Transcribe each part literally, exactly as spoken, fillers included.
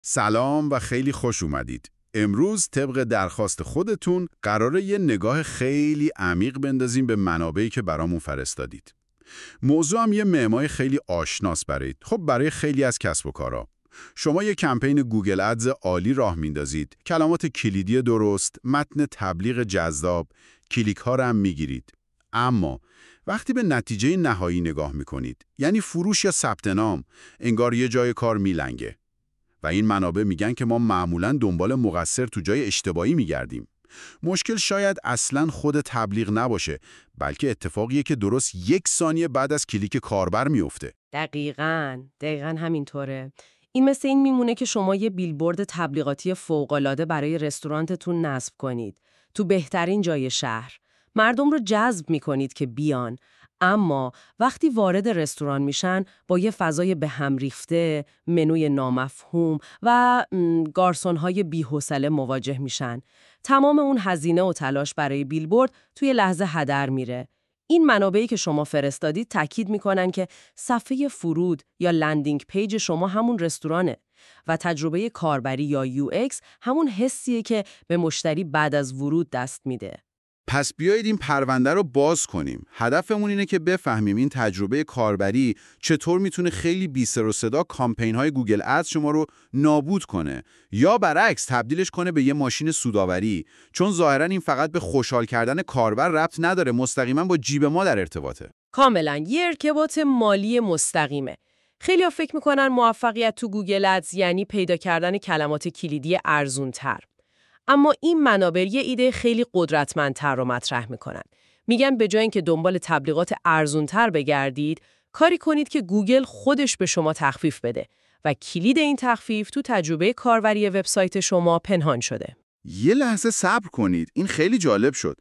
سلام و خیلی خوش اومدید. امروز طبق درخواست خودتون قراره یه نگاه خیلی عمیق بندازیم به منابعی که برامون فرستادید. موضوع هم یه معمای خیلی آشناس برید. خب برای خیلی از کسب و کارا. شما یه کمپین گوگل ادز عالی راه میندازید، کلمات کلیدی درست، متن تبلیغ جذاب، کلیک ها رو هم میگیرید. اما وقتی به نتیجه نهایی نگاه میکنید، یعنی فروش یا ثبت نام، انگار یه جای کار میلنگه. و این منابع میگن که ما معمولاً دنبال مقصر تو جای اشتباهی میگردیم. مشکل شاید اصلاً خود تبلیغ نباشه، بلکه اتفاقیه که درست یک ثانیه بعد از کلیک کاربر میفته. دقیقاً، دقیقاً همینطوره. این مثل این میمونه که شما یه بیلبورد تبلیغاتی فوق‌العاده برای رستورانتون نصب کنید، تو بهترین جای شهر. مردم رو جذب میکنید که بیان، اما وقتی وارد رستوران میشن با یه فضای به هم ریخته، منوی نامفهوم و گارسون‌های بی‌حوصله مواجه میشن. تمام اون هزینه و تلاش برای بیلبورد توی لحظه هدر میره. این منابعی که شما فرستادید تاکید میکنن که صفحه فرود یا لندینگ پیج شما همون رستورانه و تجربه کاربری یا یو ایکس همون حسیه که به مشتری بعد از ورود دست میده. پس بیایید این پرونده رو باز کنیم. هدفمون اینه که بفهمیم این تجربه کاربری چطور میتونه خیلی بی سر و صدا کامپین‌های گوگل ادز شما رو نابود کنه یا برعکس تبدیلش کنه به یه ماشین سودآوری، چون ظاهراً این فقط به خوشحال کردن کاربر ربط نداره، مستقیما با جیب ما در ارتباطه. کاملاً یه ارتباط مالی مستقیمه. خیلی‌ها فکر میکنن موفقیت تو گوگل ادز یعنی پیدا کردن کلمات کلیدی ارزون‌تر. اما این منابع یه ایده خیلی قدرتمندتر رو مطرح میکنن. میگن به جای اینکه دنبال تبلیغات ارزونتر بگردید، کاری کنید که گوگل خودش به شما تخفیف بده و کلید این تخفیف تو تجربه کاربری وبسایت شما پنهان شده. یه لحظه صبر کنید. این خیلی جالب شد.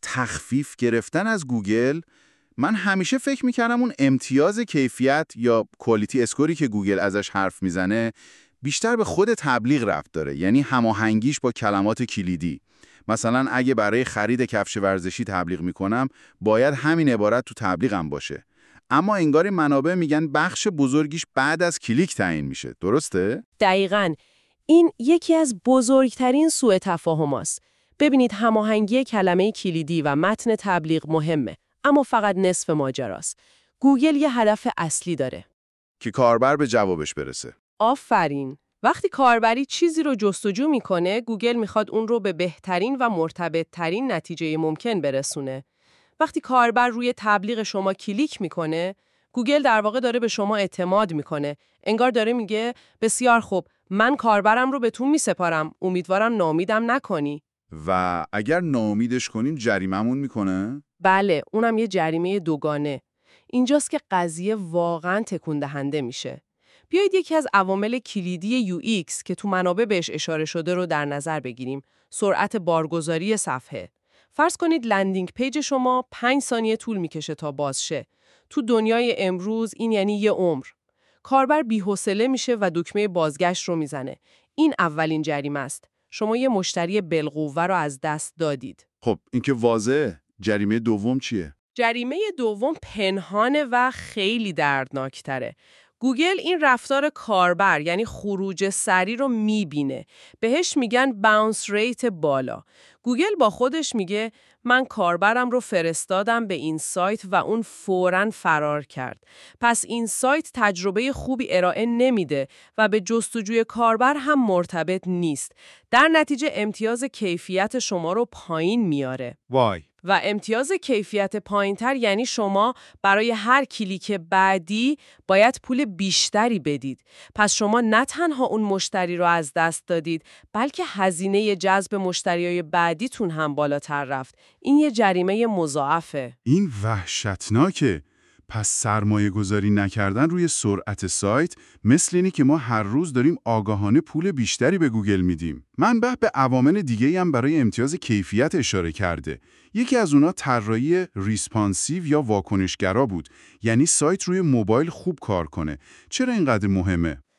تخفیف گرفتن از گوگل؟ من همیشه فکر میکردم اون امتیاز کیفیت یا کوالیتی اسکوری که گوگل ازش حرف میزنه بیشتر به خود تبلیغ ربط داره، یعنی هماهنگیش با کلمات کلیدی. مثلا اگه برای خرید کفش ورزشی تبلیغ میکنم، باید همین عبارت تو تبلیغم باشه. اما انگار منابع میگن بخش بزرگیش بعد از کلیک تعیین میشه. درسته؟ دقیقاً. این یکی از بزرگترین سوء تفاهم‌هاست. ببینید هماهنگی کلمه کلیدی و متن تبلیغ مهمه، اما فقط نصف ماجراست. گوگل یه هدف اصلی داره که کاربر به جوابش برسه. آفرین. وقتی کاربری چیزی رو جستجو میکنه، گوگل میخواد اون رو به بهترین و مرتبطترین نتیجه ممکن برسونه. وقتی کاربر روی تبلیغ شما کلیک میکنه، گوگل در واقع داره به شما اعتماد میکنه. انگار داره میگه بسیار خوب، من کاربرم رو به تو میسپارم، امیدوارم ناامیدم نکنی. و اگر ناامیدش کنیم جریممون میکنه؟ بله، اونم یه جریمه دوگانه. اینجاست که قضیه واقعاً تکون دهنده میشه. بیایید یکی از عوامل کلیدی یو ایکس که تو منابع بهش اشاره شده رو در نظر بگیریم. سرعت بارگذاری صفحه. فرض کنید لندینگ پیج شما پنج ثانیه طول میکشه تا باز شه. تو دنیای امروز این یعنی یه عمر. کاربر بی‌حوصله میشه و دکمه بازگشت رو میزنه. این اولین جریمه است. شما یه مشتری بالقوه رو از دست دادید. خب این که واضحه. جریمه دوم چیه؟ جریمه دوم پنهانه و خیلی دردناکتره. گوگل این رفتار کاربر یعنی خروج سریع رو میبینه. بهش میگن باونس ریت بالا. گوگل با خودش میگه من کاربرم رو فرستادم به این سایت و اون فوراً فرار کرد. پس این سایت تجربه خوبی ارائه نمیده و به جستجوی کاربر هم مرتبط نیست. در نتیجه امتیاز کیفیت شما رو پایین میاره. وای. و امتیاز کیفیت پایینتر یعنی شما برای هر کلیک بعدی باید پول بیشتری بدید. پس شما نه تنها اون مشتری رو از دست دادید، بلکه هزینه جذب مشتریای بعدیتون هم بالاتر رفت. این یه جریمه مضاعفه. این وحشتناکه. پس سرمایه گذاری نکردن روی سرعت سایت مثل اینه که ما هر روز داریم آگاهانه پول بیشتری به گوگل میدیم. منبع به عوامل دیگه‌ای هم برای امتیاز کیفیت اشاره کرده. یکی از اونا طراحی ریسپانسیو یا واکنشگرا بود، یعنی سایت روی موبایل خوب کار کنه. چرا اینقدر مهمه؟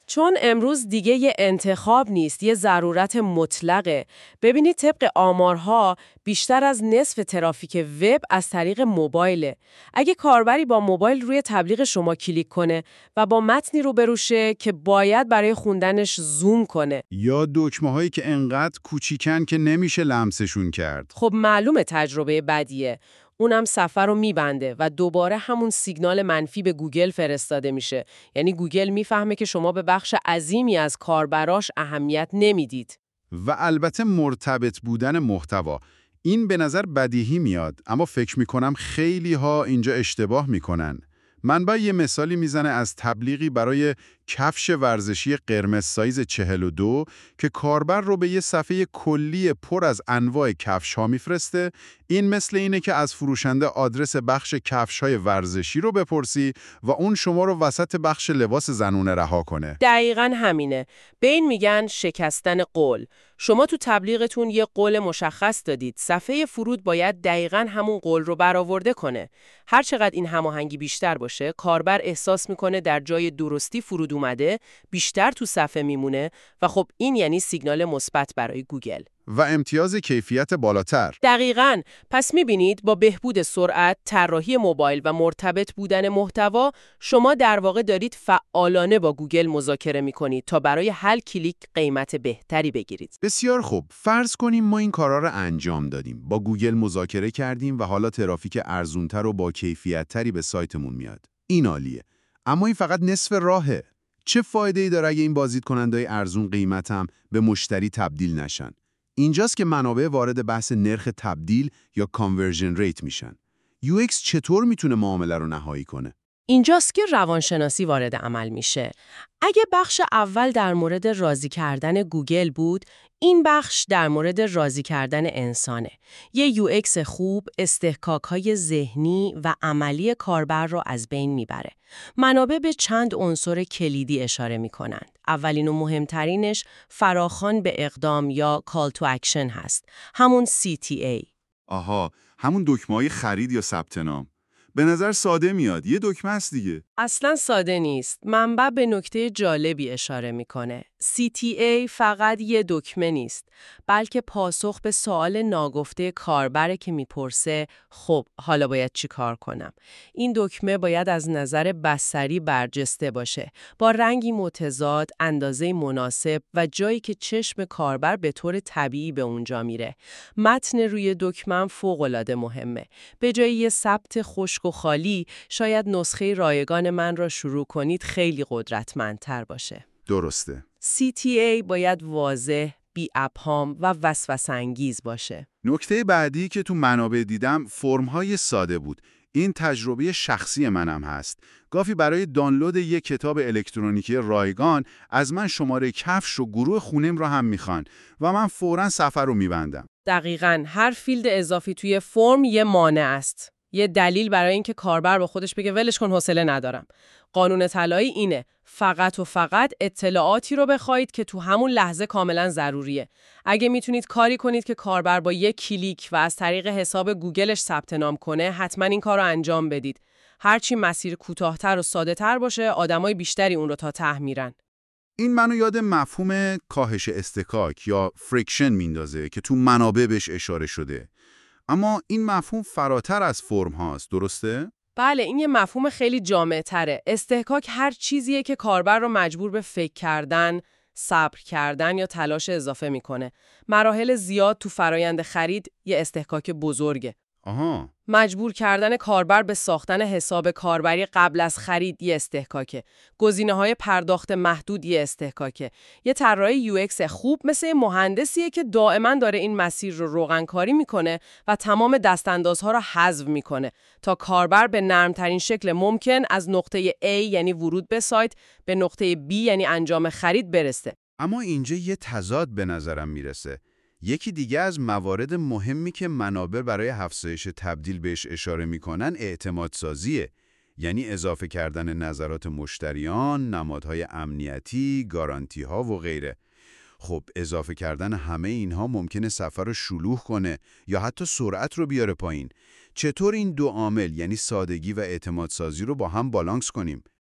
چون امروز دیگه یه انتخاب نیست، یه ضرورت مطلقه. ببینید طبق آمارها بیشتر از نصف ترافیک وب از طریق موبایله. اگه کاربری با موبایل روی تبلیغ شما کلیک کنه و با متنی روبرو شه که باید برای خوندنش زوم کنه، یا دکمه‌هایی که انقدر کوچیکن که نمیشه لمسشون کرد. خب معلومه تجربه بدیه. اونم صفحه رو میبنده و دوباره همون سیگنال منفی به گوگل فرستاده میشه. یعنی گوگل میفهمه که شما به بخش عظیمی از کاربراش اهمیت نمیدید. و البته مرتبط بودن محتوا. این به نظر بدیهی میاد، اما فکر میکنم خیلی ها اینجا اشتباه میکنن. منبع یه مثالی میزنه از تبلیغی برای کفش ورزشی قرمز سایز چهل و دو که کاربر رو به یه صفحه کلی پر از انواع کفش ها میفرسته. این مثل اینه که از فروشنده آدرس بخش کفش های ورزشی رو بپرسی و اون شما رو وسط بخش لباس زنونه رها کنه. دقیقاً همینه. به این میگن شکستن قول. شما تو تبلیغتون یه قول مشخص دادید. صفحه فرود باید دقیقاً همون قول رو برآورده کنه. هر چقدر این هماهنگی بیشتر باشه، کاربر احساس میکنه در جای درستی فرود اومده، بیشتر تو صفحه میمونه و خب این یعنی سیگنال مثبت برای گوگل. و امتیاز کیفیت بالاتر. دقیقاً. پس میبینید با بهبود سرعت، طراحی موبایل و مرتبط بودن محتوا، شما در واقع دارید فعالانه با گوگل مذاکره میکنید تا برای هر کلیک قیمت بهتری بگیرید. بسیار خوب. فرض کنیم ما این کارا رو انجام دادیم. با گوگل مذاکره کردیم و حالا ترافیک ارزونتر و با کیفیت‌تری به سایتمون میاد. این عالیه. اما این فقط نصف راهه. چه فایده‌ای داره اگه این بازدیدکننده‌های ارزون قیمتم به مشتری تبدیل نشن؟ اینجاست که منابع وارد بحث نرخ تبدیل یا کانورژن ریت میشن. یو ایکس چطور میتونه معامله رو نهایی کنه؟ اینجاست که روانشناسی وارد عمل میشه. اگه بخش اول در مورد راضی کردن گوگل بود، این بخش در مورد راضی کردن انسانه. یه یو ایکس خوب استحقاق‌های ذهنی و عملی کاربر رو از بین میبره. منابع به چند عنصر کلیدی اشاره میکنند. اولین و مهمترینش فراخوان به اقدام یا call to action هست. همون سی تی ای. آها، همون دکمه‌های خرید یا ثبت نام. به نظر ساده میاد. یه دکمه است دیگه. اصلاً ساده نیست. منبع به نکته جالبی اشاره میکنه. سی تی ای فقط یه دکمه نیست، بلکه پاسخ به سوال ناگفته کاربره که میپرسه خب حالا باید چی کار کنم؟ این دکمه باید از نظر بصری برجسته باشه، با رنگی متضاد، اندازه مناسب و جایی که چشم کاربر به طور طبیعی به اونجا میره. متن روی دکمه فوق‌العاده مهمه. به جای یه ثبت خشک و خالی، شاید نسخه رایگان من را شروع کنید خیلی قدرتمندتر باشه. درسته. سی تی ای باید واضح، بی ابهام و وسوسه‌انگیز باشه. نکته بعدی که تو منابع دیدم فرم‌های ساده بود. این تجربه شخصی منم هست. گاهی برای دانلود یک کتاب الکترونیکی رایگان از من شماره کفش و گروه خونم رو هم میخوان و من فوراً صفحه رو میبندم. دقیقاً. هر فیلد اضافی توی فرم یه مانع است. یه دلیل برای اینکه کاربر با خودش بگه ولش کن، حوصله ندارم. قانون طلایی اینه: فقط و فقط اطلاعاتی رو بخواید که تو همون لحظه کاملا ضروریه. اگه میتونید کاری کنید که کاربر با یک کلیک و از طریق حساب گوگلش ثبت نام کنه، حتما این کار رو انجام بدید. هرچی مسیر کوتاه‌تر و ساده‌تر باشه، آدمای بیشتری اون رو تا ته میرن. این منو یاد مفهوم کاهش استکاک یا فریکشن میندازه که تو منابع بهش اشاره شده. اما این مفهوم فراتر از فرم هاست، درسته؟ بله، این یه مفهوم خیلی جامع‌تره. استحکاک هر چیزیه که کاربر رو مجبور به فکر کردن، صبر کردن یا تلاش اضافه میکنه. مراحل زیاد تو فرایند خرید یه استحکاک بزرگه. آها. مجبور کردن کاربر به ساختن حساب کاربری قبل از خرید یه استحکاکه. گزینه‌های پرداخت محدود یه استحکاکه. یه طراح یو ایکس خوب مثل یه مهندسیه که دائما داره این مسیر رو روغنکاری میکنه و تمام دستاندازها رو حذف میکنه تا کاربر به نرمترین شکل ممکن از نقطه A یعنی ورود به سایت به نقطه B یعنی انجام خرید برسه. اما اینجا یه تضاد به نظرم میرسه. یکی دیگه از موارد مهمی که منابع برای افزایش تبدیل بهش اشاره میکنن اعتماد سازیه. یعنی اضافه کردن نظرات مشتریان، نمادهای امنیتی، گارانتی ها و غیره. خب اضافه کردن همه اینها ممکنه سفر رو شلوغ کنه یا حتی سرعت رو بیاره پایین. چطور این دو عامل یعنی سادگی و اعتماد سازی رو با هم بالانس کنیم؟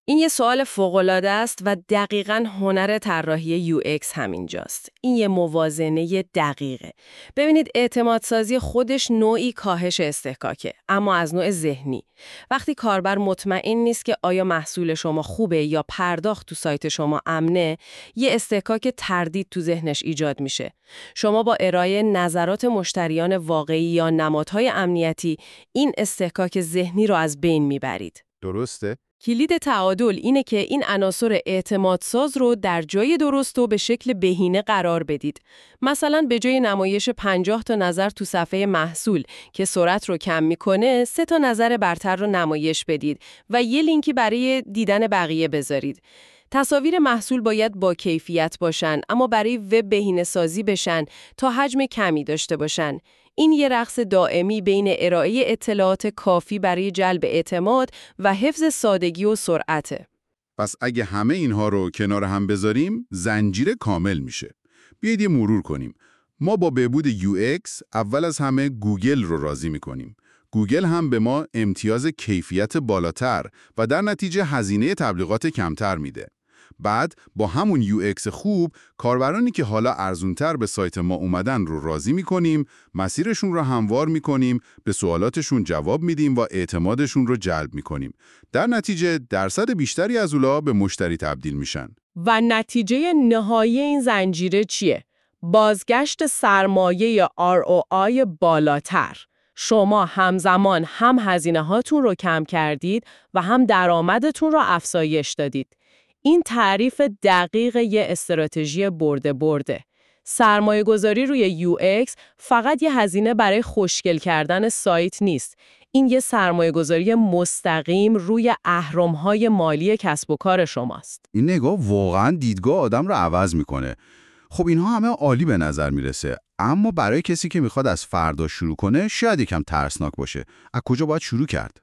این یه سوال فوق‌العاده است و دقیقاً هنر طراحی یو ایکس همینجاست. این یه موازنه دقیقه. ببینید اعتمادسازی خودش نوعی کاهش استحکاکه، اما از نوع ذهنی. وقتی کاربر مطمئن نیست که آیا محصول شما خوبه یا پرداخت تو سایت شما امنه، یه استحکاک تردید تو ذهنش ایجاد میشه. شما با ارائه نظرات مشتریان واقعی یا نمادهای امنیتی این استحکاک ذهنی رو از بین میبرید. درسته؟ کلید تعادل اینه که این عناصر اعتمادساز رو در جای درست و به شکل بهینه قرار بدید. مثلا به جای نمایش پنجاه تا نظر تو صفحه محصول که سرعت رو کم میکنه، سه تا نظر برتر رو نمایش بدید و یه لینکی برای دیدن بقیه بذارید. تصاویر محصول باید با کیفیت باشن، اما برای وب بهینه‌سازی بشن تا حجم کمی داشته باشن. این یه رقص دائمی بین ارائه اطلاعات کافی برای جلب اعتماد و حفظ سادگی و سرعته. پس اگه همه اینها رو کنار هم بذاریم، زنجیره کامل میشه. بیایید یه مرور کنیم. ما با بهبود یو ایکس اول از همه گوگل رو راضی میکنیم. گوگل هم به ما امتیاز کیفیت بالاتر و در نتیجه هزینه تبلیغات کمتر میده. بعد با همون یو ایکس خوب، کاربرانی که حالا ارزونتر به سایت ما اومدن رو راضی میکنیم، مسیرشون رو هموار میکنیم، به سوالاتشون جواب میدیم و اعتمادشون رو جلب میکنیم. در نتیجه درصد بیشتری از اونا به مشتری تبدیل میشن. و نتیجه نهایی این زنجیره چیه؟ بازگشت سرمایه آر او آی بالاتر. شما همزمان هم هزینه هاتون رو کم کردید و هم درآمدتون رو افزایش دادید. این تعریف دقیق یه استراتژی برده برده. سرمایه گذاری روی یو ایکس فقط یه هزینه برای خوشگل کردن سایت نیست. این یه سرمایه گذاری مستقیم روی اهرم‌های مالی کسب و کار شماست. این نگاه واقعاً دیدگاه آدم رو عوض میکنه. خب اینها همه عالی به نظر میرسه، اما برای کسی که میخواد از فردا شروع کنه شاید یکم ترسناک باشه. از کجا باید شروع کرد؟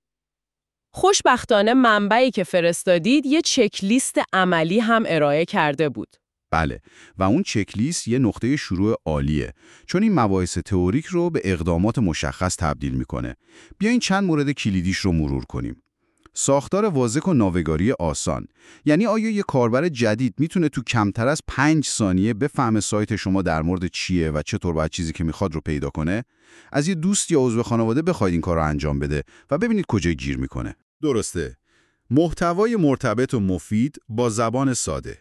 خوشبختانه منبعی که فرستادید یه چک لیست عملی هم ارائه کرده بود. بله، و اون چک لیست یه نقطه شروع عالیه، چون این مباحث تئوریک رو به اقدامات مشخص تبدیل میکنه. بیاین چند مورد کلیدیش رو مرور کنیم. ساختار واضح و ناوگاری آسان. یعنی آیا یه کاربر جدید میتونه تو کمتر از پنج ثانیه بفهمه سایت شما در مورد چیه و چطور باید چیزی که میخواد رو پیدا کنه؟ از یه دوست یا عضو خانواده بخواید این کار رو انجام بده و ببینید کجای گیر میکنه. درسته. محتوای مرتبط و مفید با زبان ساده.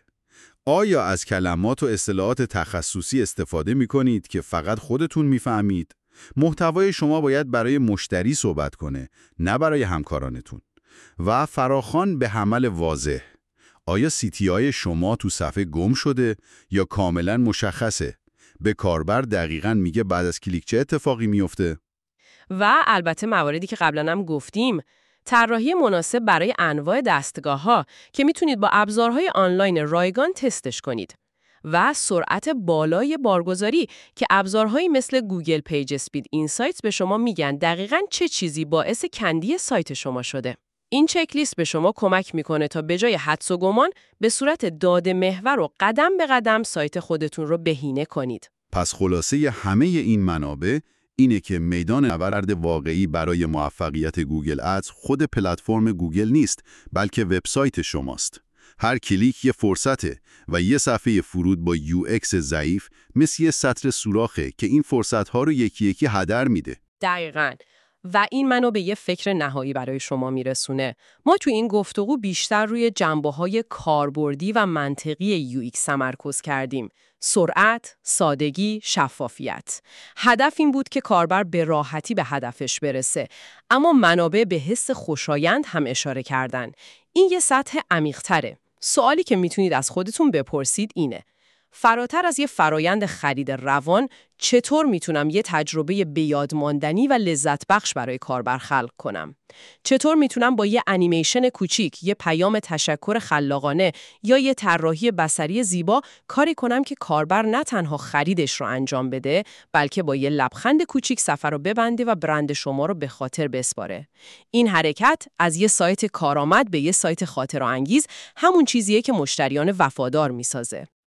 آیا از کلمات و اصطلاحات تخصصی استفاده میکنید که فقط خودتون میفهمید؟ محتوای شما باید برای مشتری صحبت کنه، نه برای همکارانتون. و فراخوان به حمل واضح. آیا سی تی آی شما تو صفحه گم شده یا کاملا مشخصه؟ به کاربر دقیقاً میگه بعد از کلیک چه اتفاقی میفته؟ و البته مواردی که قبلا هم گفتیم، طراحی مناسب برای انواع دستگاه‌ها که میتونید با ابزارهای آنلاین رایگان تستش کنید. و سرعت بالای بارگذاری که ابزارهایی مثل گوگل پیج اسپید اینسایتس به شما میگن دقیقاً چه چیزی باعث کندی سایت شما شده. این چک لیست به شما کمک میکنه تا به جای حدس و گمان به صورت داده محور و قدم به قدم سایت خودتون رو بهینه کنید. پس خلاصه همه این منابع اینه که میدان نبرد واقعی برای موفقیت گوگل ادز خود پلتفرم گوگل نیست، بلکه وبسایت شماست. هر کلیک یه فرصته و یه صفحه فرود با یو ایکس ضعیف مثل یه سطر سوراخه که این فرصت‌ها رو یکی یکی هدر میده. دقیقاً. و این منو به یه فکر نهایی برای شما میرسونه. ما تو این گفتگو بیشتر روی جنبه‌های کاربردی و منطقی یو ایکس تمرکز کردیم. سرعت، سادگی، شفافیت. هدف این بود که کاربر به راحتی به هدفش برسه. اما منابع به حس خوشایند هم اشاره کردن. این یه سطح عمیق‌تره. سوالی که میتونید از خودتون بپرسید اینه: فراتر از یه فرایند خرید روان، چطور میتونم یه تجربه بیاد ماندنی و لذت بخش برای کاربر خلق کنم؟ چطور میتونم با یه انیمیشن کوچیک، یه پیام تشکر خلاقانه یا یه طراحی بصری زیبا کاری کنم که کاربر نه تنها خریدش رو انجام بده، بلکه با یه لبخند کوچیک سفر رو ببنده و برند شما رو به خاطر بسپاره؟ این حرکت از یه سایت کارآمد به یه سایت خاطرانگیز همون چیزیه که مشتریان وفادار میسازه.